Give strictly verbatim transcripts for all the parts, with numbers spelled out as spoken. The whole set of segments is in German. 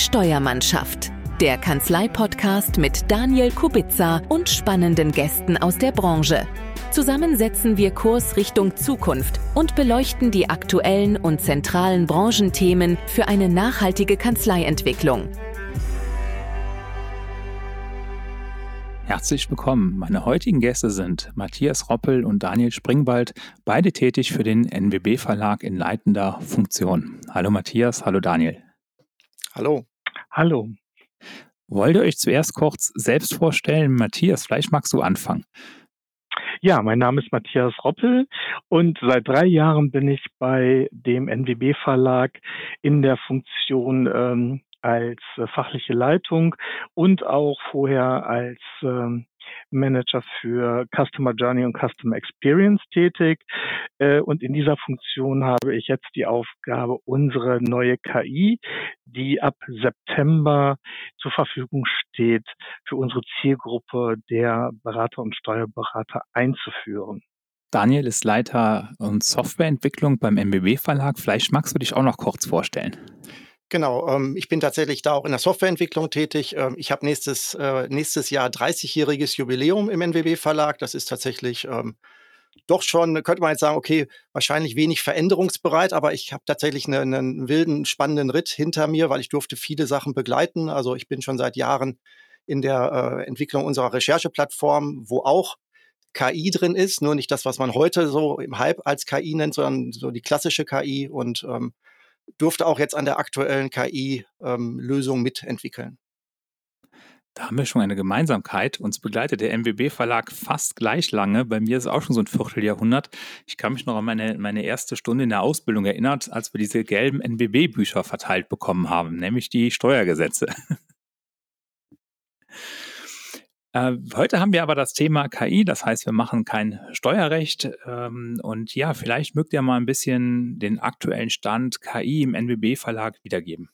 Steuermannschaft, der Kanzlei-Podcast mit Daniel Kubica und spannenden Gästen aus der Branche. Zusammen setzen wir Kurs Richtung Zukunft und beleuchten die aktuellen und zentralen Branchenthemen für eine nachhaltige Kanzleientwicklung. Herzlich willkommen. Meine heutigen Gäste sind Matthias Roppel und Daniel Springwald, beide tätig für den N W B Verlag in leitender Funktion. Hallo Matthias, hallo Daniel. Hallo. Hallo. Wollt ihr euch zuerst kurz selbst vorstellen? Matthias, vielleicht magst du anfangen. Ja, mein Name ist Matthias Roppel und seit drei Jahren bin ich bei dem N W B Verlag in der Funktion ähm, als äh, fachliche Leitung und auch vorher als ähm, Manager für Customer Journey und Customer Experience tätig. Äh, und in dieser Funktion habe ich jetzt die Aufgabe, unsere neue K I, die ab September zur Verfügung steht, für unsere Zielgruppe der Berater und Steuerberater einzuführen. Daniel ist Leiter und Softwareentwicklung beim N W B Verlag. Vielleicht magst du dich auch noch kurz vorstellen. Genau, ähm, ich bin tatsächlich da auch in der Softwareentwicklung tätig. Ähm, ich habe nächstes, äh, nächstes Jahr dreißigjähriges Jubiläum im N W B Verlag. Das ist tatsächlich ähm, doch schon, könnte man jetzt sagen, okay, wahrscheinlich wenig veränderungsbereit, aber ich habe tatsächlich einen, einen wilden, spannenden Ritt hinter mir, weil ich durfte viele Sachen begleiten. Also ich bin schon seit Jahren in der äh, Entwicklung unserer Rechercheplattform, wo auch K I drin ist, nur nicht das, was man heute so im Hype als K I nennt, sondern so die klassische K I und ähm, durfte auch jetzt an der aktuellen K I-Lösung ähm, mitentwickeln. Da haben wir schon eine Gemeinsamkeit. Uns begleitet der N W B Verlag fast gleich lange. Bei mir ist es auch schon so ein Vierteljahrhundert. Ich kann mich noch an meine, meine erste Stunde in der Ausbildung erinnern, als wir diese gelben N W B-Bücher verteilt bekommen haben, nämlich die Steuergesetze. Äh, heute haben wir aber das Thema K I, das heißt, wir machen kein Steuerrecht. Ähm, und ja, vielleicht mögt ihr mal ein bisschen den aktuellen Stand K I im N W B Verlag wiedergeben.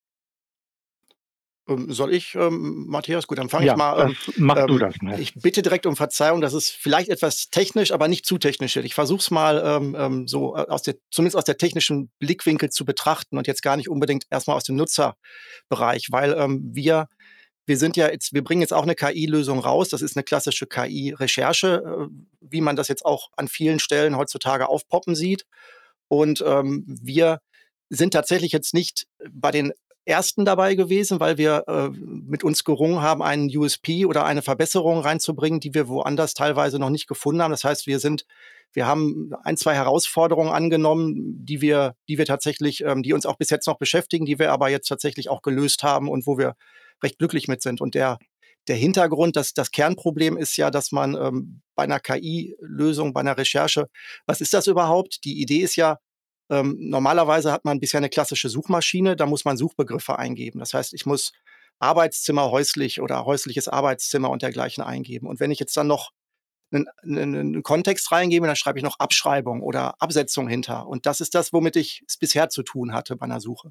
Ähm, soll ich, ähm, Matthias? Gut, dann fange Ja, ich mal. Ähm, mach ähm, du das mal. Ich bitte direkt um Verzeihung, das ist vielleicht etwas technisch, aber nicht zu technisch wird. Ich versuche es mal ähm, ähm, so aus der, zumindest aus der technischen Blickwinkel zu betrachten und jetzt gar nicht unbedingt erstmal aus dem Nutzerbereich, weil ähm, wir Wir sind ja jetzt, wir bringen jetzt auch eine K I-Lösung raus. Das ist eine klassische K I-Recherche, wie man das jetzt auch an vielen Stellen heutzutage aufpoppen sieht. Und ähm, wir sind tatsächlich jetzt nicht bei den ersten dabei gewesen, weil wir äh, mit uns gerungen haben, einen U S P oder eine Verbesserung reinzubringen, die wir woanders teilweise noch nicht gefunden haben. Das heißt, wir sind, wir haben ein, zwei Herausforderungen angenommen, die wir, die wir tatsächlich, ähm, die uns auch bis jetzt noch beschäftigen, die wir aber jetzt tatsächlich auch gelöst haben und wo wir recht glücklich mit sind. Und der, der Hintergrund, das, das Kernproblem ist ja, dass man ähm, bei einer K I-Lösung, bei einer Recherche, was ist das überhaupt? Die Idee ist ja, ähm, normalerweise hat man bisher eine klassische Suchmaschine, da muss man Suchbegriffe eingeben. Das heißt, ich muss Arbeitszimmer häuslich oder häusliches Arbeitszimmer und dergleichen eingeben. Und wenn ich jetzt dann noch einen, einen, einen Kontext reingebe, dann schreibe ich noch Abschreibung oder Absetzung hinter. Und das ist das, womit ich es bisher zu tun hatte bei einer Suche.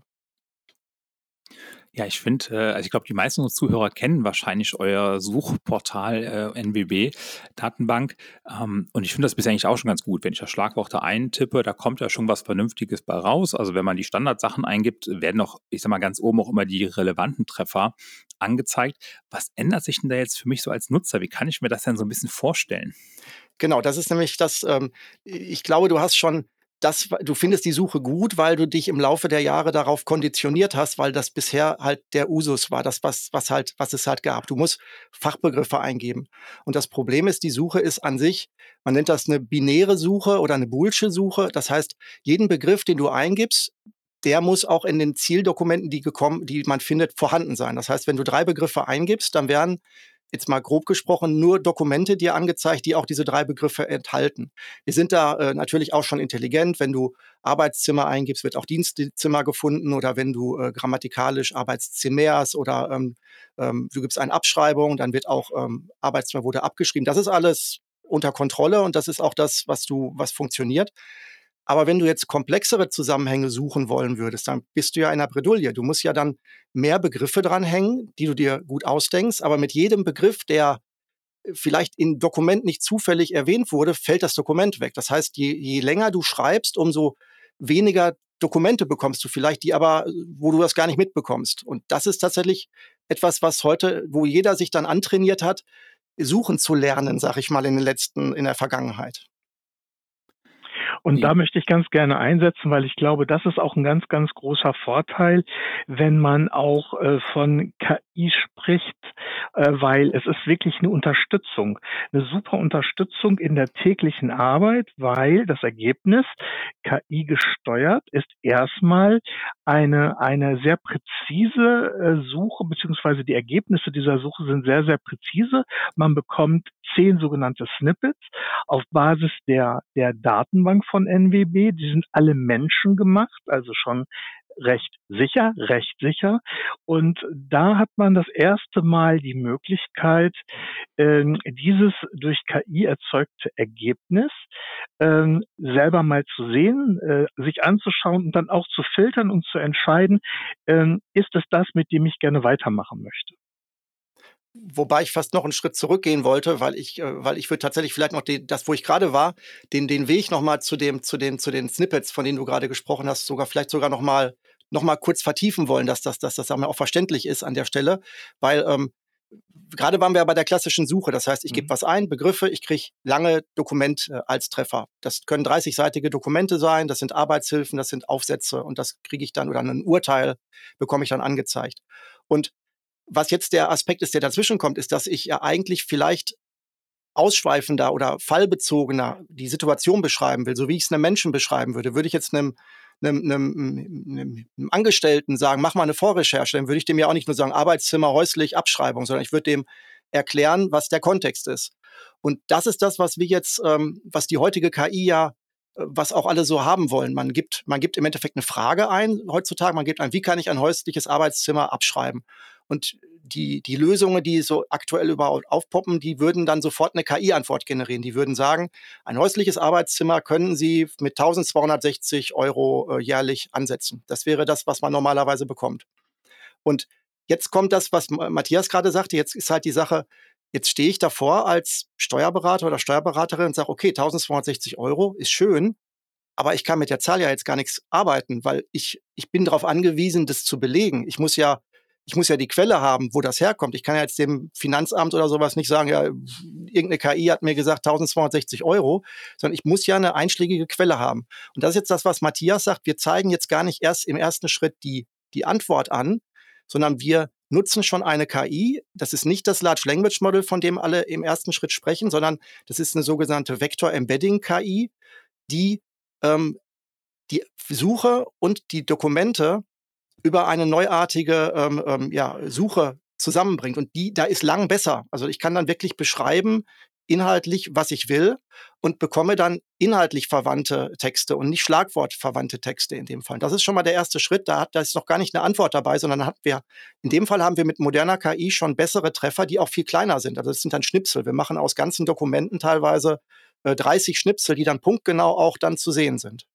Ja, ich finde, äh, also ich glaube, die meisten unserer Zuhörer kennen wahrscheinlich euer Suchportal äh, N W B-Datenbank. Ähm, und ich finde das bisher eigentlich auch schon ganz gut. Wenn ich das Schlagwort da eintippe, da kommt ja schon was Vernünftiges bei raus. Also wenn man die Standardsachen eingibt, werden auch, ich sag mal, ganz oben auch immer die relevanten Treffer angezeigt. Was ändert sich denn da jetzt für mich so als Nutzer? Wie kann ich mir das denn so ein bisschen vorstellen? Genau, das ist nämlich das, ähm, ich glaube, du hast schon Das, du findest die Suche gut, weil du dich im Laufe der Jahre darauf konditioniert hast, weil das bisher halt der Usus war, das, was, was halt, was es halt gab. Du musst Fachbegriffe eingeben. Und das Problem ist, die Suche ist an sich, man nennt das eine binäre Suche oder eine boolsche Suche. Das heißt, jeden Begriff, den du eingibst, der muss auch in den Zieldokumenten, die gekommen, die man findet, vorhanden sein. Das heißt, wenn du drei Begriffe eingibst, dann werden jetzt mal grob gesprochen, nur Dokumente dir angezeigt, die auch diese drei Begriffe enthalten. Wir sind da äh, natürlich auch schon intelligent. Wenn du Arbeitszimmer eingibst, wird auch Dienstzimmer gefunden oder wenn du äh, grammatikalisch Arbeitszimmers oder ähm, ähm, du gibst eine Abschreibung, dann wird auch ähm, Arbeitszimmer wurde abgeschrieben. Das ist alles unter Kontrolle und das ist auch das, was du, was funktioniert. Aber wenn du jetzt komplexere Zusammenhänge suchen wollen würdest, dann bist du ja in einer Bredouille. Du musst ja dann mehr Begriffe dranhängen, die du dir gut ausdenkst. Aber mit jedem Begriff, der vielleicht im Dokument nicht zufällig erwähnt wurde, fällt das Dokument weg. Das heißt, je, je länger du schreibst, umso weniger Dokumente bekommst du vielleicht, die aber, wo du das gar nicht mitbekommst. Und das ist tatsächlich etwas, was heute, wo jeder sich dann antrainiert hat, suchen zu lernen, sag ich mal, in den letzten, in der Vergangenheit. Und da möchte ich ganz gerne einsetzen, weil ich glaube, das ist auch ein ganz, ganz großer Vorteil, wenn man auch äh, von K I spricht, äh, weil es ist wirklich eine Unterstützung, eine super Unterstützung in der täglichen Arbeit, weil das Ergebnis K I gesteuert ist erstmal eine, eine sehr präzise äh, Suche, beziehungsweise die Ergebnisse dieser Suche sind sehr, sehr präzise. Man bekommt zehn sogenannte Snippets auf Basis der, der Datenbank von N W B. Die sind alle menschengemacht, also schon recht sicher, recht sicher. Und da hat man das erste Mal die Möglichkeit, ähm, dieses durch K I erzeugte Ergebnis ähm, selber mal zu sehen, äh, sich anzuschauen und dann auch zu filtern und zu entscheiden, ähm, ist es das, mit dem ich gerne weitermachen möchte. Wobei ich fast noch einen Schritt zurückgehen wollte, weil ich, äh, weil ich würde tatsächlich vielleicht noch den, das, wo ich gerade war, den, den Weg nochmal zu dem, zu den, zu den Snippets, von denen du gerade gesprochen hast, sogar vielleicht sogar nochmal noch mal kurz vertiefen wollen, dass das, dass das auch verständlich ist an der Stelle, weil ähm, gerade waren wir ja bei der klassischen Suche. Das heißt, ich gebe Mhm. was ein, Begriffe, ich kriege lange Dokument äh, als Treffer. Das können dreißigseitige Dokumente sein, das sind Arbeitshilfen, das sind Aufsätze und das kriege ich dann, oder ein Urteil bekomme ich dann angezeigt. Und was jetzt der Aspekt ist, der dazwischen kommt, ist, dass ich ja eigentlich vielleicht ausschweifender oder fallbezogener die Situation beschreiben will, so wie ich es einem Menschen beschreiben würde. Würde ich jetzt einem, einem, einem, einem, einem Angestellten sagen, mach mal eine Vorrecherche, dann würde ich dem ja auch nicht nur sagen, Arbeitszimmer, häuslich, Abschreibung, sondern ich würde dem erklären, was der Kontext ist. Und das ist das, was wir jetzt, ähm, was die heutige K I ja, äh, was auch alle so haben wollen. Man gibt, man gibt im Endeffekt eine Frage ein heutzutage, man gibt ein, wie kann ich ein häusliches Arbeitszimmer abschreiben? Und die, die Lösungen, die so aktuell überhaupt aufpoppen, die würden dann sofort eine K I-Antwort generieren. Die würden sagen, ein häusliches Arbeitszimmer können Sie mit eintausendzweihundertsechzig Euro äh, jährlich ansetzen. Das wäre das, was man normalerweise bekommt. Und jetzt kommt das, was Matthias gerade sagte. Jetzt ist halt die Sache, jetzt stehe ich davor als Steuerberater oder Steuerberaterin und sage, okay, eintausendzweihundertsechzig Euro ist schön, aber ich kann mit der Zahl ja jetzt gar nichts arbeiten, weil ich, ich bin darauf angewiesen, das zu belegen. Ich muss ja, ich muss ja die Quelle haben, wo das herkommt. Ich kann ja jetzt dem Finanzamt oder sowas nicht sagen, ja, irgendeine K I hat mir gesagt eintausendzweihundertsechzig Euro, sondern ich muss ja eine einschlägige Quelle haben. Und das ist jetzt das, was Matthias sagt. Wir zeigen jetzt gar nicht erst im ersten Schritt die, die Antwort an, sondern wir nutzen schon eine K I. Das ist nicht das Large Language Model, von dem alle im ersten Schritt sprechen, sondern das ist eine sogenannte Vector Embedding K I, die ähm, die Suche und die Dokumente über eine neuartige ähm, ähm, ja, Suche zusammenbringt. Und die, da ist lang besser. Also ich kann dann wirklich beschreiben, inhaltlich, was ich will und bekomme dann inhaltlich verwandte Texte und nicht schlagwortverwandte Texte in dem Fall. Das ist schon mal der erste Schritt. Da, hat, da ist noch gar nicht eine Antwort dabei, sondern hat wir, in dem Fall haben wir mit moderner K I schon bessere Treffer, die auch viel kleiner sind. Also das sind dann Schnipsel. Wir machen aus ganzen Dokumenten teilweise äh, dreißig Schnipsel, die dann punktgenau auch dann zu sehen sind.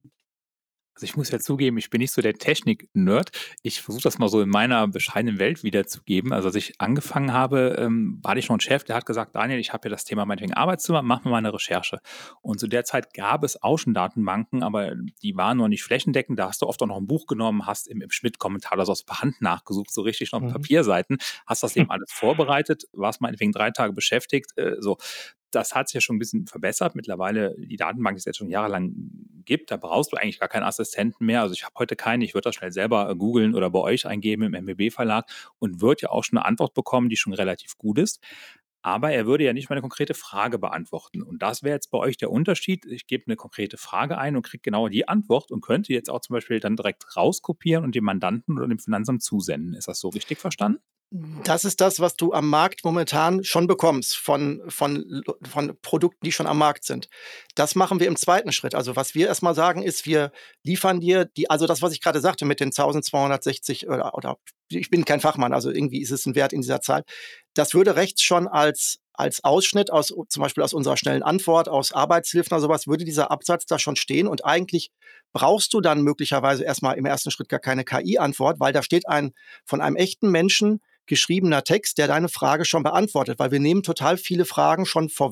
Also ich muss ja zugeben, ich bin nicht so der Technik-Nerd. Ich versuche das mal so in meiner bescheidenen Welt wiederzugeben. Also als ich angefangen habe, ähm, war ich schon ein Chef, der hat gesagt, Daniel, ich habe ja das Thema meinetwegen Arbeitszimmer, mach mir mal eine Recherche. Und zu der Zeit gab es auch schon Datenbanken, aber die waren noch nicht flächendeckend. Da hast du oft auch noch ein Buch genommen, hast im, im Schmidt-Kommentar oder so aus der Hand nachgesucht, so richtig noch Mhm. Papierseiten, hast das eben alles vorbereitet, warst meinetwegen drei Tage beschäftigt, äh, so. Das hat sich ja schon ein bisschen verbessert. Mittlerweile, die Datenbank, die es jetzt schon jahrelang gibt, da brauchst du eigentlich gar keinen Assistenten mehr. Also ich habe heute keinen, ich würde das schnell selber googeln oder bei euch eingeben im M W B-Verlag und würde ja auch schon eine Antwort bekommen, die schon relativ gut ist. Aber er würde ja nicht mal eine konkrete Frage beantworten. Und das wäre jetzt bei euch der Unterschied. Ich gebe eine konkrete Frage ein und kriege genau die Antwort und könnte jetzt auch zum Beispiel dann direkt rauskopieren und dem Mandanten oder dem Finanzamt zusenden. Ist das so richtig verstanden? Das ist das, was du am Markt momentan schon bekommst von, von, von Produkten, die schon am Markt sind. Das machen wir im zweiten Schritt. Also was wir erstmal sagen ist, wir liefern dir die, also das, was ich gerade sagte mit den eintausendzweihundertsechzig oder, oder ich bin kein Fachmann, also irgendwie ist es ein Wert in dieser Zahl. Das würde rechts schon als, als Ausschnitt aus, zum Beispiel aus unserer schnellen Antwort, aus Arbeitshilfen oder sowas, würde dieser Absatz da schon stehen und eigentlich brauchst du dann möglicherweise erstmal im ersten Schritt gar keine K I-Antwort, weil da steht ein von einem echten Menschen geschriebener Text, der deine Frage schon beantwortet, weil wir nehmen total viele Fragen schon vorweg,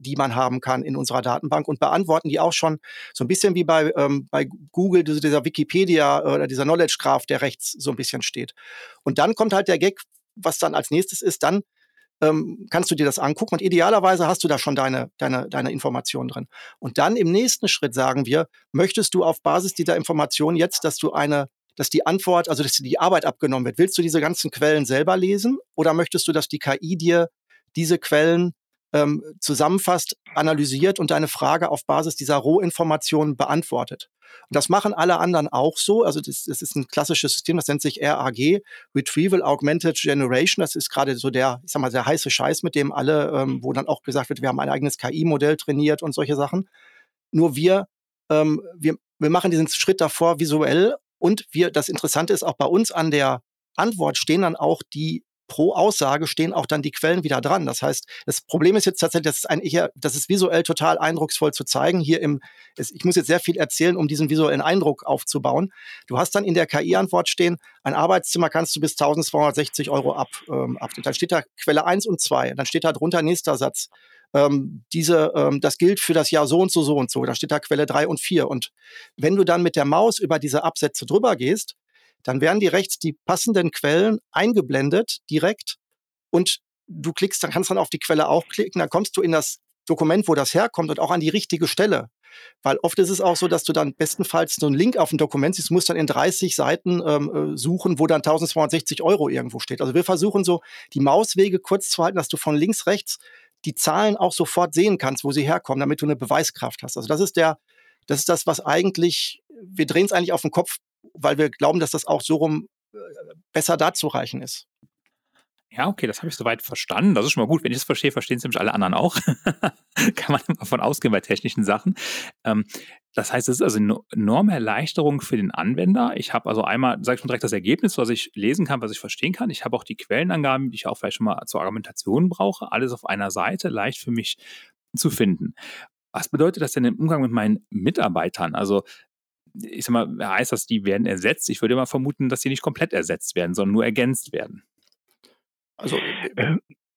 die man haben kann in unserer Datenbank und beantworten die auch schon so ein bisschen wie bei, ähm, bei Google, dieser Wikipedia oder dieser Knowledge Graph, der rechts so ein bisschen steht. Und dann kommt halt der Gag, was dann als nächstes ist, dann ähm, kannst du dir das angucken und idealerweise hast du da schon deine, deine, deine Informationen drin. Und dann im nächsten Schritt sagen wir, möchtest du auf Basis dieser Informationen jetzt, dass du eine, dass die Antwort, also dass dir die Arbeit abgenommen wird, willst du diese ganzen Quellen selber lesen oder möchtest du, dass die K I dir diese Quellen ähm, zusammenfasst, analysiert und deine Frage auf Basis dieser Rohinformationen beantwortet? Und das machen alle anderen auch so. Also das, das ist ein klassisches System, das nennt sich R A G, Retrieval Augmented Generation. Das ist gerade so der, ich sag mal, der heiße Scheiß, mit dem alle, ähm, wo dann auch gesagt wird, wir haben ein eigenes K I-Modell trainiert und solche Sachen. Nur wir, ähm, wir, wir machen diesen Schritt davor visuell und wir, das Interessante ist auch bei uns an der Antwort stehen dann auch die pro Aussage stehen auch dann die Quellen wieder dran. Das heißt, das Problem ist jetzt tatsächlich, das ist, ein, hier, das ist visuell total eindrucksvoll zu zeigen. Hier im, es, ich muss jetzt sehr viel erzählen, um diesen visuellen Eindruck aufzubauen. Du hast dann in der K I-Antwort stehen, ein Arbeitszimmer kannst du bis eintausendzweihundertsechzig Euro ab, ähm, ab. Dann steht da Quelle eins und zwei. Dann steht da drunter nächster Satz. Ähm, diese, ähm, das gilt für das Jahr so und so, so und so. Da steht da Quelle drei und vier. Und wenn du dann mit der Maus über diese Absätze drüber gehst, dann werden die rechts die passenden Quellen eingeblendet direkt und du klickst, dann kannst dann auf die Quelle auch klicken, dann kommst du in das Dokument, wo das herkommt und auch an die richtige Stelle. Weil oft ist es auch so, dass du dann bestenfalls so einen Link auf ein Dokument siehst, du musst dann in dreißig Seiten ähm, suchen, wo dann eintausendzweihundertsechzig Euro irgendwo steht. Also wir versuchen so, die Mauswege kurz zu halten, dass du von links, rechts die Zahlen auch sofort sehen kannst, wo sie herkommen, damit du eine Beweiskraft hast. Also das ist der, das ist das, was eigentlich, wir drehen es eigentlich auf den Kopf, weil wir glauben, dass das auch so rum äh, besser darzureichen ist. Ja, okay, das habe ich soweit verstanden. Das ist schon mal gut. Wenn ich das verstehe, verstehen es nämlich alle anderen auch. Kann man davon ausgehen bei technischen Sachen. Ähm, das heißt, es ist also eine enorme Erleichterung für den Anwender. Ich habe also einmal, sage ich schon direkt, das Ergebnis, was ich lesen kann, was ich verstehen kann. Ich habe auch die Quellenangaben, die ich auch vielleicht schon mal zur Argumentation brauche. Alles auf einer Seite, leicht für mich zu finden. Was bedeutet das denn im Umgang mit meinen Mitarbeitern? Also ich sag mal, heißt das, die werden ersetzt? Ich würde mal vermuten, dass sie nicht komplett ersetzt werden, sondern nur ergänzt werden. Also, äh,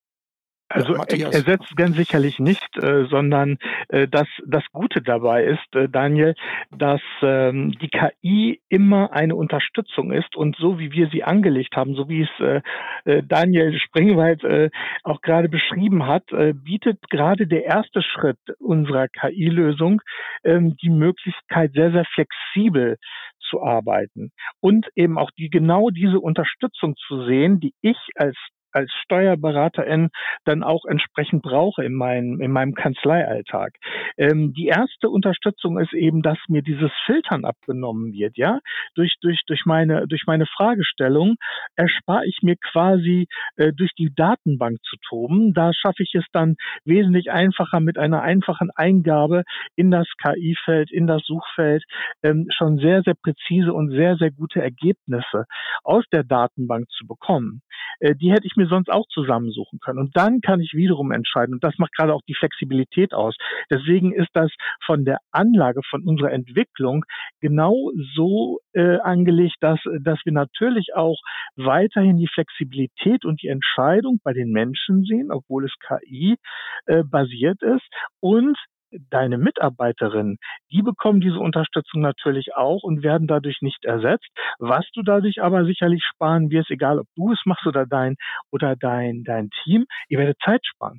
Also ja, ersetzt werden sicherlich nicht, äh, sondern äh, das, das Gute dabei ist, äh, Daniel, dass ähm, die K I immer eine Unterstützung ist und so wie wir sie angelegt haben, so wie es äh, äh, Daniel Springwald äh, auch gerade beschrieben hat, äh, bietet gerade der erste Schritt unserer K I-Lösung ähm, die Möglichkeit, sehr, sehr flexibel zu arbeiten und eben auch die genau diese Unterstützung zu sehen, die ich als als Steuerberaterin dann auch entsprechend brauche in meinem, in meinem Kanzleialltag. Ähm, die erste Unterstützung ist eben, dass mir dieses Filtern abgenommen wird, ja. Durch, durch, durch meine, durch meine Fragestellung erspare ich mir quasi, äh, durch die Datenbank zu toben. Da schaffe ich es dann wesentlich einfacher mit einer einfachen Eingabe in das K I-Feld, in das Suchfeld, ähm, schon sehr, sehr präzise und sehr, sehr gute Ergebnisse aus der Datenbank zu bekommen. Äh, die hätte ich mir sonst auch zusammensuchen können. Und dann kann ich wiederum entscheiden. Und das macht gerade auch die Flexibilität aus. Deswegen ist das von der Anlage, von unserer Entwicklung genau so äh, angelegt, dass, dass wir natürlich auch weiterhin die Flexibilität und die Entscheidung bei den Menschen sehen, obwohl es K I äh, basiert ist. Und deine Mitarbeiterinnen, die bekommen diese Unterstützung natürlich auch und werden dadurch nicht ersetzt. Was du dadurch aber sicherlich sparen wirst, egal ob du es machst oder dein oder dein dein Team, ihr werdet Zeit sparen.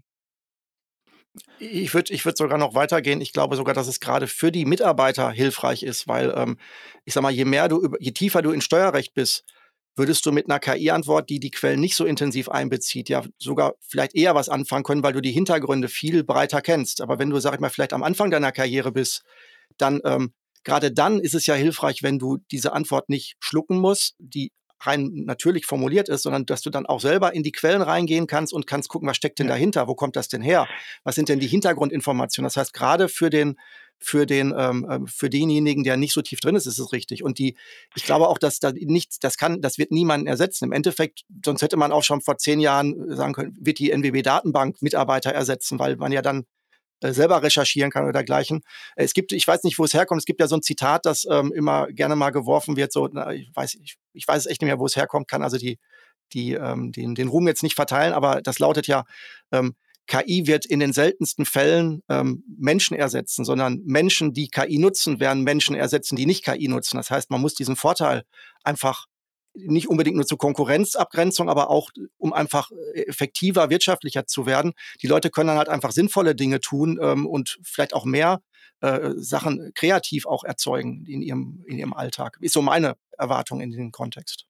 Ich würde ich würd sogar noch weitergehen. Ich glaube sogar, dass es gerade für die Mitarbeiter hilfreich ist, weil ähm, ich sag mal, je mehr du, je tiefer du in Steuerrecht bist, würdest du mit einer K I-Antwort, die die Quellen nicht so intensiv einbezieht, ja sogar vielleicht eher was anfangen können, weil du die Hintergründe viel breiter kennst. Aber wenn du, sag ich mal, vielleicht am Anfang deiner Karriere bist, dann ähm, gerade dann ist es ja hilfreich, wenn du diese Antwort nicht schlucken musst, die rein natürlich formuliert ist, sondern dass du dann auch selber in die Quellen reingehen kannst und kannst gucken, was steckt denn dahinter, wo kommt das denn her, was sind denn die Hintergrundinformationen. Das heißt, gerade für den für den ähm, für denjenigen, der nicht so tief drin ist, ist es richtig. Und die, ich glaube auch, dass da nichts, das kann, das wird niemanden ersetzen. Im Endeffekt, sonst hätte man auch schon vor zehn Jahren sagen können, wird die N W B-Datenbank Mitarbeiter ersetzen, weil man ja dann äh, selber recherchieren kann oder dergleichen. Es gibt, ich weiß nicht, wo es herkommt, es gibt ja so ein Zitat, das ähm, immer gerne mal geworfen wird, so, na, ich weiß, ich, ich weiß echt nicht mehr, wo es herkommt, kann also die, die, ähm, den, den Ruhm jetzt nicht verteilen, aber das lautet ja, ähm, K I wird in den seltensten Fällen ähm, Menschen ersetzen, sondern Menschen, die K I nutzen, werden Menschen ersetzen, die nicht K I nutzen. Das heißt, man muss diesen Vorteil einfach nicht unbedingt nur zur Konkurrenzabgrenzung, aber auch, um einfach effektiver, wirtschaftlicher zu werden. Die Leute können dann halt einfach sinnvolle Dinge tun ähm, und vielleicht auch mehr äh, Sachen kreativ auch erzeugen in ihrem, in ihrem Alltag. Ist so meine Erwartung in dem Kontext.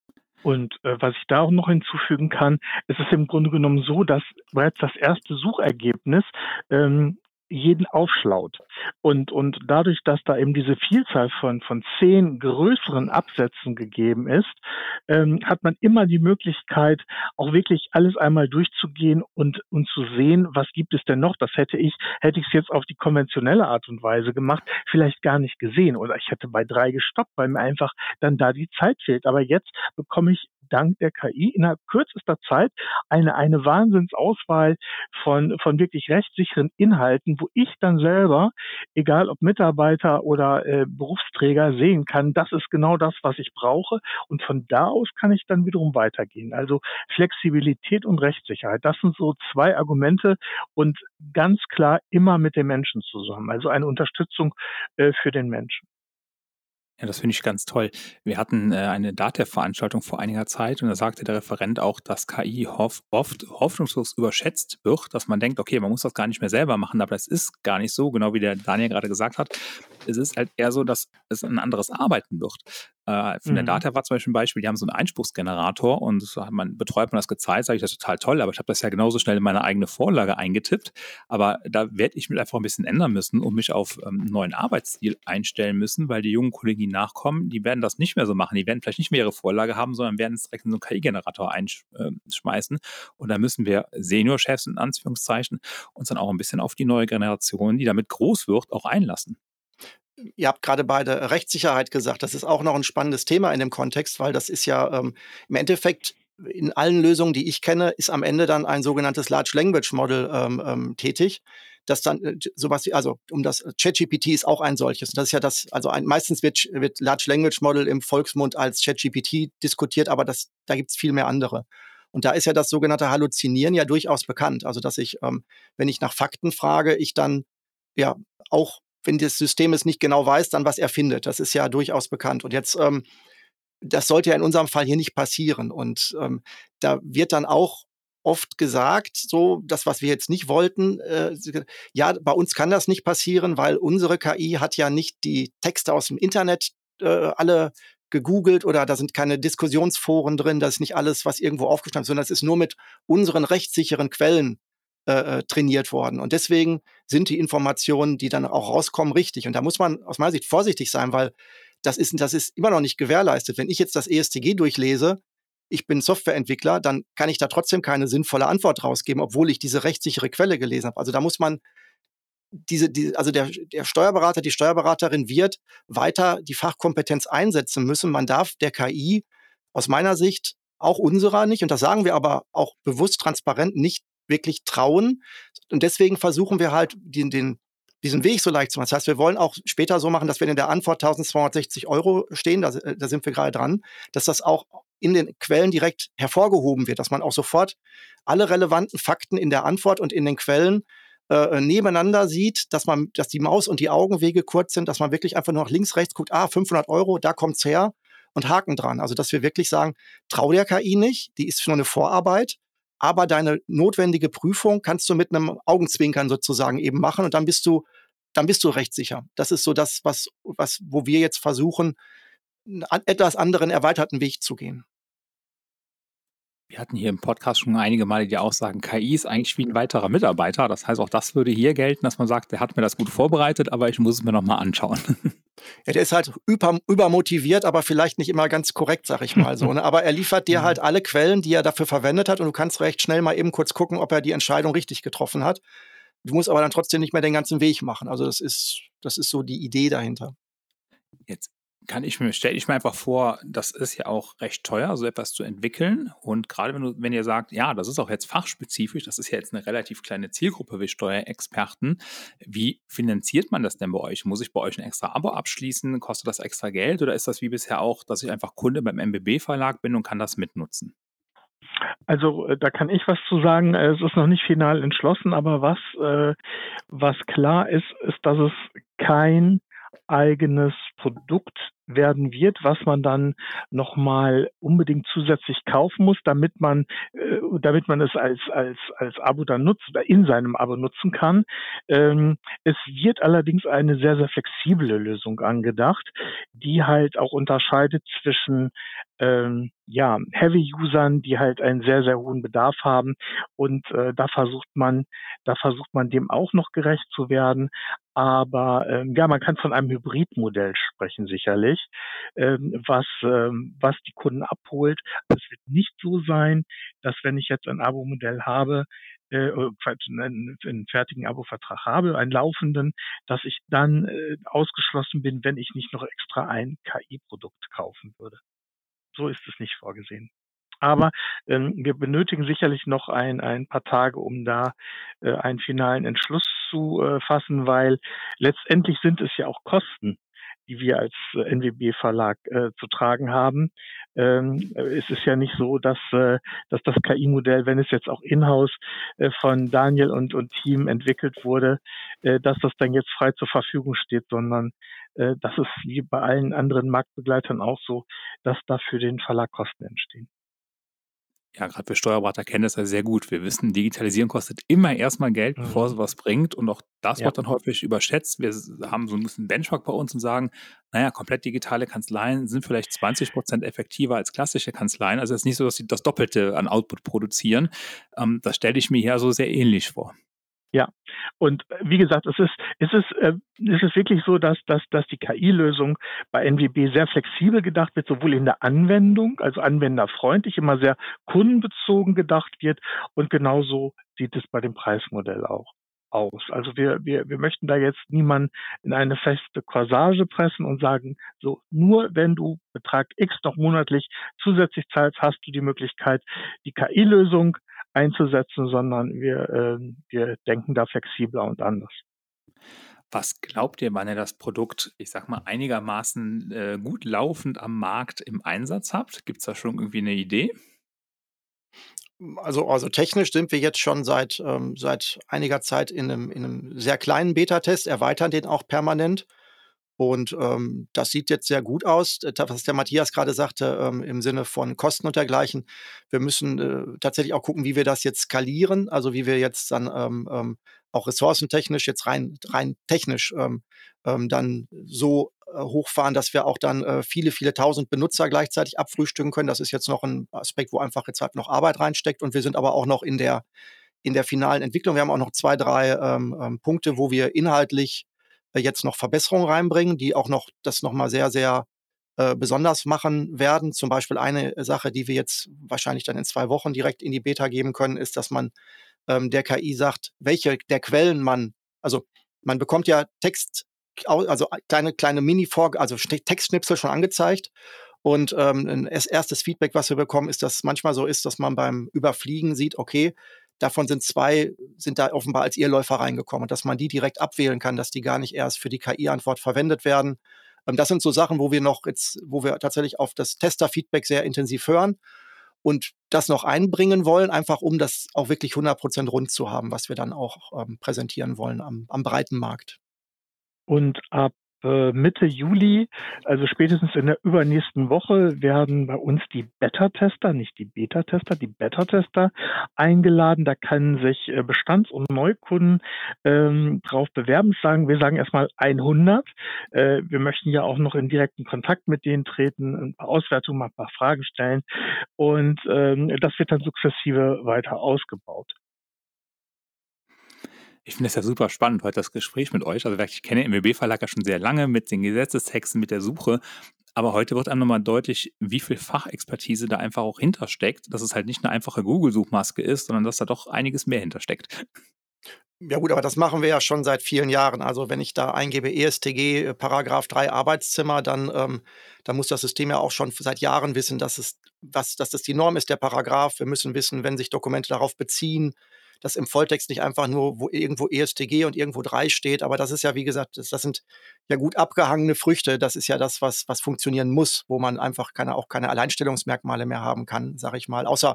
Und äh, was ich da auch noch hinzufügen kann, es ist im Grunde genommen so, dass bereits das erste Suchergebnis ähm, jeden aufschlaut. Und, und dadurch, dass da eben diese Vielzahl von, von zehn größeren Absätzen gegeben ist, ähm, hat man immer die Möglichkeit, auch wirklich alles einmal durchzugehen und, und zu sehen, was gibt es denn noch. Das hätte ich, hätte ich es jetzt auf die konventionelle Art und Weise gemacht, vielleicht gar nicht gesehen. Oder ich hätte bei drei gestoppt, weil mir einfach dann da die Zeit fehlt. Aber jetzt bekomme ich dank der K I innerhalb kürzester Zeit eine, eine Wahnsinnsauswahl von, von wirklich rechtssicheren Inhalten, wo ich dann selber, egal ob Mitarbeiter oder äh, Berufsträger, sehen kann, das ist genau das, was ich brauche. Und von da aus kann ich dann wiederum weitergehen. Also Flexibilität und Rechtssicherheit, das sind so zwei Argumente und ganz klar immer mit dem Menschen zusammen. Also eine Unterstützung äh, für den Menschen. Ja, das finde ich ganz toll. Wir hatten äh, eine DATEV-Veranstaltung vor einiger Zeit und da sagte der Referent auch, dass K I hoff, oft hoffnungslos überschätzt wird, dass man denkt, okay, man muss das gar nicht mehr selber machen, aber das ist gar nicht so, genau wie der Daniel gerade gesagt hat. Es ist halt eher so, dass es ein anderes Arbeiten wird. Äh, von der Mhm. DATEV war zum Beispiel ein Beispiel, die haben so einen Einspruchsgenerator und so hat man, betreut man das gezeigt, sage ich, das ist total toll, aber ich habe das ja genauso schnell in meine eigene Vorlage eingetippt, aber da werde ich mich einfach ein bisschen ändern müssen und mich auf ähm, einen neuen Arbeitsstil einstellen müssen, weil die jungen Kollegen, die nachkommen, die werden das nicht mehr so machen, die werden vielleicht nicht mehr ihre Vorlage haben, sondern werden es direkt in so einen K I-Generator einschmeißen und da müssen wir Seniorchefs in Anführungszeichen uns dann auch ein bisschen auf die neue Generation, die damit groß wird, auch einlassen. Ihr habt gerade beide Rechtssicherheit gesagt. Das ist auch noch ein spannendes Thema in dem Kontext, weil das ist ja ähm, im Endeffekt in allen Lösungen, die ich kenne, ist am Ende dann ein sogenanntes Large Language Model ähm, ähm, tätig. Das dann äh, sowas wie, also um das ChatGPT ist auch ein solches. Das ist ja das, also ein, meistens wird, wird Large Language Model im Volksmund als ChatGPT diskutiert, aber das, da gibt es viel mehr andere. Und da ist ja das sogenannte Halluzinieren ja durchaus bekannt. Also dass ich, ähm, wenn ich nach Fakten frage, ich dann ja auch, wenn das System es nicht genau weiß, dann was er findet. Das ist ja durchaus bekannt. Und jetzt, ähm, das sollte ja in unserem Fall hier nicht passieren. Und ähm, da wird dann auch oft gesagt, so das, was wir jetzt nicht wollten, äh, ja, bei uns kann das nicht passieren, weil unsere K I hat ja nicht die Texte aus dem Internet äh, alle gegoogelt oder da sind keine Diskussionsforen drin, das ist nicht alles, was irgendwo aufgestanden ist, sondern es ist nur mit unseren rechtssicheren Quellen äh, trainiert worden. Und deswegen sind die Informationen, die dann auch rauskommen, richtig. Und da muss man aus meiner Sicht vorsichtig sein, weil das ist, das ist immer noch nicht gewährleistet. Wenn ich jetzt das E S T G durchlese, ich bin Softwareentwickler, dann kann ich da trotzdem keine sinnvolle Antwort rausgeben, obwohl ich diese rechtssichere Quelle gelesen habe. Also da muss man diese, die, also der, der Steuerberater, die Steuerberaterin wird weiter die Fachkompetenz einsetzen müssen. Man darf der K I aus meiner Sicht, auch unserer nicht, und das sagen wir aber auch bewusst transparent, nicht wirklich trauen. Und deswegen versuchen wir halt, den, den, diesen Weg so leicht zu machen. Das heißt, wir wollen auch später so machen, dass wenn in der Antwort eintausendzweihundertsechzig Euro stehen, da, da sind wir gerade dran, dass das auch in den Quellen direkt hervorgehoben wird, dass man auch sofort alle relevanten Fakten in der Antwort und in den Quellen äh, nebeneinander sieht, dass man, dass die Maus- und die Augenwege kurz sind, dass man wirklich einfach nur nach links, rechts guckt, ah, fünfhundert Euro, da kommt's her und Haken dran. Also, dass wir wirklich sagen, trau der K I nicht, die ist nur eine Vorarbeit, aber deine notwendige Prüfung kannst du mit einem Augenzwinkern sozusagen eben machen und dann bist du, dann bist du rechtssicher. Das ist so das, was, was, wo wir jetzt versuchen, einen etwas anderen erweiterten Weg zu gehen. Wir hatten hier im Podcast schon einige Male die Aussagen, K I ist eigentlich wie ein weiterer Mitarbeiter. Das heißt, auch das würde hier gelten, dass man sagt, der hat mir das gut vorbereitet, aber ich muss es mir nochmal anschauen. Ja, der ist halt über, übermotiviert, aber vielleicht nicht immer ganz korrekt, sag ich mal so. Ne? Aber er liefert dir halt alle Quellen, die er dafür verwendet hat und du kannst recht schnell mal eben kurz gucken, ob er die Entscheidung richtig getroffen hat. Du musst aber dann trotzdem nicht mehr den ganzen Weg machen. Also das ist, das ist so die Idee dahinter. Jetzt kann ich mir, stelle ich mir einfach vor, das ist ja auch recht teuer, so etwas zu entwickeln. Und gerade wenn du, wenn ihr sagt, ja, das ist auch jetzt fachspezifisch, das ist ja jetzt eine relativ kleine Zielgruppe wie Steuerexperten. Wie finanziert man das denn bei euch? Muss ich bei euch ein extra Abo abschließen? Kostet das extra Geld? Oder ist das wie bisher auch, dass ich einfach Kunde beim M B B-Verlag bin und kann das mitnutzen? Also äh, da kann ich was zu sagen. Äh, Es ist noch nicht final entschlossen, aber was, äh, was klar ist, ist, dass es kein eigenes Produkt werden wird, was man dann nochmal unbedingt zusätzlich kaufen muss, damit man, äh, damit man es als, als, als Abo dann nutzt oder in seinem Abo nutzen kann. Ähm, es wird allerdings eine sehr, sehr flexible Lösung angedacht, die halt auch unterscheidet zwischen ähm, ja, Heavy-Usern, die halt einen sehr, sehr hohen Bedarf haben. Und äh, da versucht man, da versucht man dem auch noch gerecht zu werden. Aber ähm, ja, man kann von einem Hybridmodell sprechen, sicherlich, ähm, was, ähm, was die Kunden abholt. Es wird nicht so sein, dass wenn ich jetzt ein Abo-Modell habe, äh, oder einen, einen fertigen Abo-Vertrag habe, einen laufenden, dass ich dann äh, ausgeschlossen bin, wenn ich nicht noch extra ein K I-Produkt kaufen würde. So ist es nicht vorgesehen. Aber ähm, wir benötigen sicherlich noch ein, ein paar Tage, um da äh, einen finalen Entschluss zu äh, fassen, weil letztendlich sind es ja auch Kosten, die wir als äh, N W B-Verlag äh, zu tragen haben. Ähm, äh, es ist ja nicht so, dass, äh, dass das K I-Modell, wenn es jetzt auch in-house äh, von Daniel und, und Team entwickelt wurde, äh, dass das dann jetzt frei zur Verfügung steht, sondern äh, das ist wie bei allen anderen Marktbegleitern auch so, dass da für den Verlag Kosten entstehen. Ja, gerade wir Steuerberater kennen das ja sehr gut. Wir wissen, Digitalisieren kostet immer erstmal Geld, bevor Mhm. sowas bringt. Und auch das Ja. wird dann häufig überschätzt. Wir s- haben so ein bisschen Benchmark bei uns und sagen, naja, komplett digitale Kanzleien sind vielleicht zwanzig Prozent effektiver als klassische Kanzleien. Also es ist nicht so, dass sie das Doppelte an Output produzieren. Ähm, das stelle ich mir hier so sehr ähnlich vor. Ja, und äh, wie gesagt, es ist, es ist, äh, es ist wirklich so, dass, dass, dass die K I-Lösung bei N W B sehr flexibel gedacht wird, sowohl in der Anwendung, also anwenderfreundlich, immer sehr kundenbezogen gedacht wird, und genauso sieht es bei dem Preismodell auch aus. Also wir, wir, wir möchten da jetzt niemanden in eine feste Corsage pressen und sagen, so, nur wenn du Betrag X noch monatlich zusätzlich zahlst, hast du die Möglichkeit, die K I-Lösung einzusetzen, sondern wir, äh, wir denken da flexibler und anders. Was glaubt ihr, wann ihr das Produkt, ich sag mal, einigermaßen äh, gut laufend am Markt im Einsatz habt? Gibt es da schon irgendwie eine Idee? Also, also technisch sind wir jetzt schon seit, ähm, seit einiger Zeit in einem, in einem sehr kleinen Beta-Test, erweitern den auch permanent. Und ähm, das sieht jetzt sehr gut aus. Äh, Was der Matthias gerade sagte, ähm, im Sinne von Kosten und dergleichen. Wir müssen äh, tatsächlich auch gucken, wie wir das jetzt skalieren, also wie wir jetzt dann ähm, ähm, auch ressourcentechnisch, jetzt rein, rein technisch ähm, ähm, dann so äh, hochfahren, dass wir auch dann äh, viele, viele tausend Benutzer gleichzeitig abfrühstücken können. Das ist jetzt noch ein Aspekt, wo einfach jetzt halt noch Arbeit reinsteckt. Und wir sind aber auch noch in der, in der finalen Entwicklung. Wir haben auch noch zwei, drei ähm, ähm, Punkte, wo wir inhaltlich äh, jetzt noch Verbesserungen reinbringen, die auch noch das nochmal sehr, sehr äh, besonders machen werden. Zum Beispiel eine Sache, die wir jetzt wahrscheinlich dann in zwei Wochen direkt in die Beta geben können, ist, dass man ähm, der K I sagt, welche der Quellen man, also man bekommt ja Text, au- also kleine, kleine mini also Schni- Textschnipsel schon angezeigt. Und ähm, ein es- erstes Feedback, was wir bekommen, ist, dass manchmal so ist, dass man beim Überfliegen sieht, okay, davon sind zwei, sind da offenbar als Irrläufer reingekommen und dass man die direkt abwählen kann, dass die gar nicht erst für die K I-Antwort verwendet werden. Ähm, das sind so Sachen, wo wir noch jetzt, wo wir tatsächlich auf das Tester-Feedback sehr intensiv hören und das noch einbringen wollen, einfach um das auch wirklich hundert Prozent rund zu haben, was wir dann auch ähm, präsentieren wollen am, am breiten Markt. Und ab äh, Mitte Juli, also spätestens in der übernächsten Woche, werden bei uns die Beta-Tester, nicht die Beta-Tester, die Beta-Tester eingeladen. Da können sich äh, Bestands- und Neukunden ähm, drauf bewerben. Sagen, wir sagen erstmal hundert. Äh, wir möchten ja auch noch in direkten Kontakt mit denen treten, ein paar Auswertungen, mal ein paar Fragen stellen. Und ähm, das wird dann sukzessive weiter ausgebaut. Ich finde es ja super spannend, heute das Gespräch mit euch. Also ich kenne den M W B-Verlag ja schon sehr lange mit den Gesetzestexten, mit der Suche. Aber heute wird einem nochmal deutlich, wie viel Fachexpertise da einfach auch hintersteckt. Dass es halt nicht eine einfache Google-Suchmaske ist, sondern dass da doch einiges mehr hintersteckt. Ja gut, aber das machen wir ja schon seit vielen Jahren. Also wenn ich da eingebe E S T G, äh, Paragraph drei Arbeitszimmer, dann, ähm, dann muss das System ja auch schon seit Jahren wissen, dass es, was, dass das die Norm ist, der Paragraph. Wir müssen wissen, wenn sich Dokumente darauf beziehen, dass im Volltext nicht einfach nur wo irgendwo E S T G und irgendwo drei steht. Aber das ist ja, wie gesagt, das, das sind ja gut abgehangene Früchte. Das ist ja das, was, was funktionieren muss, wo man einfach keine, auch keine Alleinstellungsmerkmale mehr haben kann, sage ich mal. Außer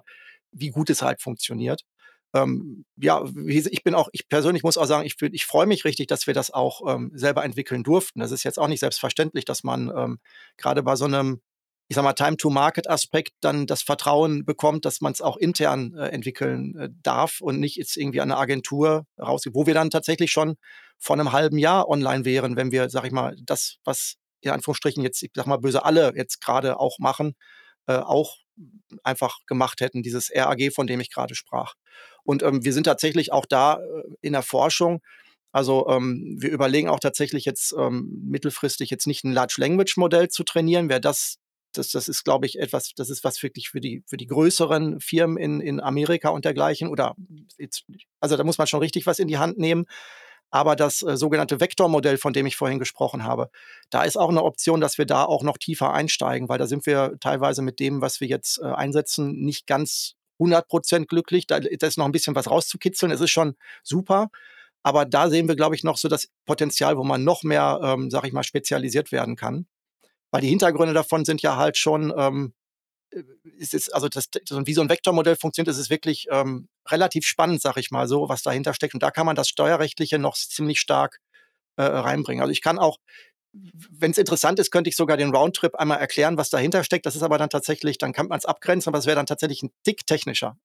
wie gut es halt funktioniert. Ähm, ja, ich bin auch, ich persönlich muss auch sagen, ich, ich freue mich richtig, dass wir das auch ähm, selber entwickeln durften. Das ist jetzt auch nicht selbstverständlich, dass man ähm, gerade bei so einem, ich sag mal, Time-to-Market-Aspekt dann das Vertrauen bekommt, dass man es auch intern äh, entwickeln äh, darf und nicht jetzt irgendwie an eine Agentur rausgeht, wo wir dann tatsächlich schon vor einem halben Jahr online wären, wenn wir, sag ich mal, das, was in Anführungsstrichen jetzt, ich sag mal, böse alle jetzt gerade auch machen, äh, auch einfach gemacht hätten, dieses R A G, von dem ich gerade sprach. Und ähm, wir sind tatsächlich auch da äh, in der Forschung. Also ähm, wir überlegen auch tatsächlich jetzt ähm, mittelfristig jetzt nicht ein Large Language Modell zu trainieren. Wer das, das, das ist, glaube ich, etwas, das ist was wirklich für die, für die größeren Firmen in, in Amerika und dergleichen. Oder jetzt, also da muss man schon richtig was in die Hand nehmen. Aber das äh, sogenannte Vektormodell, von dem ich vorhin gesprochen habe, da ist auch eine Option, dass wir da auch noch tiefer einsteigen, weil da sind wir teilweise mit dem, was wir jetzt äh, einsetzen, nicht ganz hundert Prozent glücklich. Da, da ist noch ein bisschen was rauszukitzeln. Es ist schon super. Aber da sehen wir, glaube ich, noch so das Potenzial, wo man noch mehr, ähm, sag ich mal, spezialisiert werden kann. Weil die Hintergründe davon sind ja halt schon, ähm, ist es, also das, wie so ein Vektormodell funktioniert, ist es wirklich ähm, relativ spannend, sag ich mal so, was dahinter steckt. Und da kann man das Steuerrechtliche noch ziemlich stark äh, reinbringen. Also ich kann auch, wenn es interessant ist, könnte ich sogar den Roundtrip einmal erklären, was dahinter steckt. Das ist aber dann tatsächlich, dann kann man es abgrenzen, aber es wäre dann tatsächlich ein Tick technischer.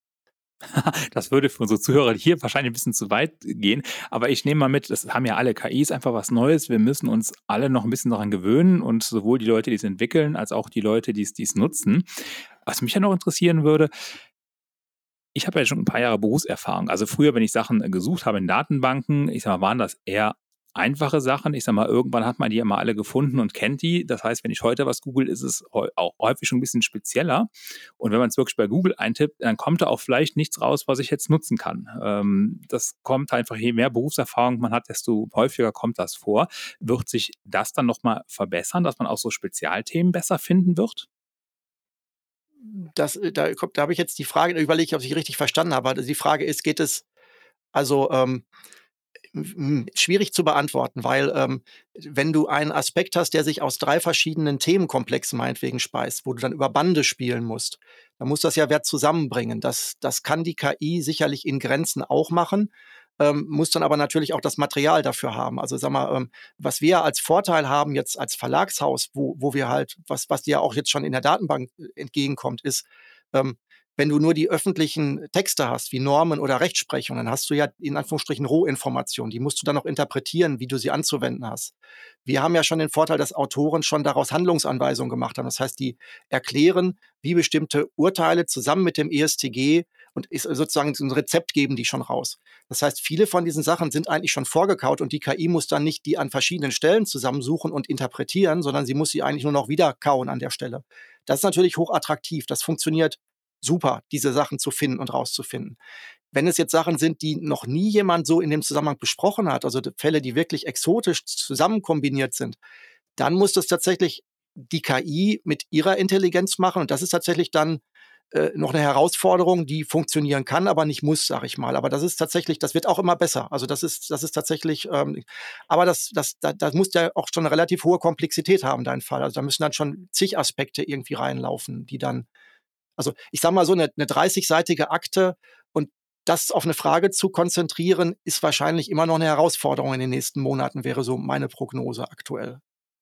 Das würde für unsere Zuhörer hier wahrscheinlich ein bisschen zu weit gehen. Aber ich nehme mal mit, das haben ja alle K Is einfach was Neues. Wir müssen uns alle noch ein bisschen daran gewöhnen und sowohl die Leute, die es entwickeln, als auch die Leute, die es, die es nutzen. Was mich ja noch interessieren würde, ich habe ja schon ein paar Jahre Berufserfahrung. Also früher, wenn ich Sachen gesucht habe in Datenbanken, ich sag mal, waren das eher einfache Sachen. Ich sag mal, irgendwann hat man die immer alle gefunden und kennt die. Das heißt, wenn ich heute was google, ist es auch häufig schon ein bisschen spezieller. Und wenn man es wirklich bei Google eintippt, dann kommt da auch vielleicht nichts raus, was ich jetzt nutzen kann. Ähm, das kommt einfach, je mehr Berufserfahrung man hat, desto häufiger kommt das vor. Wird sich das dann nochmal verbessern, dass man auch so Spezialthemen besser finden wird? Das, da kommt, da habe ich jetzt die Frage, da überlege ich, ob ich die richtig verstanden habe. Also die Frage ist, geht es, also ähm, schwierig zu beantworten, weil ähm, wenn du einen Aspekt hast, der sich aus drei verschiedenen Themenkomplexen meinetwegen speist, wo du dann über Bande spielen musst, dann muss das ja wer zusammenbringen. Das, das kann die K I sicherlich in Grenzen auch machen, ähm, muss dann aber natürlich auch das Material dafür haben. Also sag mal, ähm, was wir als Vorteil haben jetzt als Verlagshaus, wo, wo wir halt, was, was dir auch jetzt schon in der Datenbank entgegenkommt, ist, ähm, wenn du nur die öffentlichen Texte hast, wie Normen oder Rechtsprechung, dann hast du ja in Anführungsstrichen Rohinformationen. Die musst du dann noch interpretieren, wie du sie anzuwenden hast. Wir haben ja schon den Vorteil, dass Autoren schon daraus Handlungsanweisungen gemacht haben. Das heißt, die erklären, wie bestimmte Urteile zusammen mit dem E S T G und ist sozusagen ein Rezept geben die schon raus. Das heißt, viele von diesen Sachen sind eigentlich schon vorgekaut und die K I muss dann nicht die an verschiedenen Stellen zusammensuchen und interpretieren, sondern sie muss sie eigentlich nur noch wieder kauen an der Stelle. Das ist natürlich hochattraktiv. Das funktioniert super, diese Sachen zu finden und rauszufinden. Wenn es jetzt Sachen sind, die noch nie jemand so in dem Zusammenhang besprochen hat, also Fälle, die wirklich exotisch zusammen kombiniert sind, dann muss das tatsächlich die K I mit ihrer Intelligenz machen. Und das ist tatsächlich dann äh, noch eine Herausforderung, die funktionieren kann, aber nicht muss, sag ich mal. Aber das ist tatsächlich, das wird auch immer besser. Also das ist, das ist tatsächlich, ähm, aber das, das, das, das muss ja auch schon eine relativ hohe Komplexität haben, dein Fall. Also da müssen dann schon zig Aspekte irgendwie reinlaufen, die dann, also ich sage mal so, eine, eine dreißigseitige Akte und das auf eine Frage zu konzentrieren, ist wahrscheinlich immer noch eine Herausforderung in den nächsten Monaten, wäre so meine Prognose aktuell.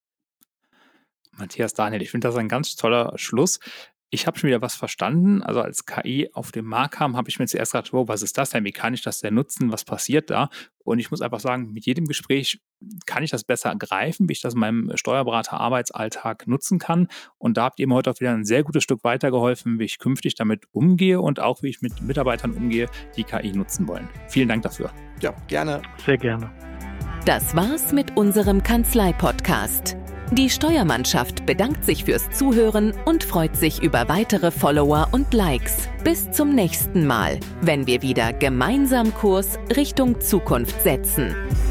Matthias, Daniel, ich finde das ein ganz toller Schluss. Ich habe schon wieder was verstanden. Also als K I auf den Markt kam, habe ich mir zuerst gedacht, wow, was ist das denn? Wie kann ich das denn nutzen? Was passiert da? Und ich muss einfach sagen, mit jedem Gespräch kann ich das besser greifen, wie ich das in meinem Steuerberater-Arbeitsalltag nutzen kann. Und da habt ihr mir heute auch wieder ein sehr gutes Stück weitergeholfen, wie ich künftig damit umgehe und auch wie ich mit Mitarbeitern umgehe, die K I nutzen wollen. Vielen Dank dafür. Ja, gerne. Sehr gerne. Das war's mit unserem Kanzlei-Podcast. Die Steuermannschaft bedankt sich fürs Zuhören und freut sich über weitere Follower und Likes. Bis zum nächsten Mal, wenn wir wieder gemeinsam Kurs Richtung Zukunft setzen.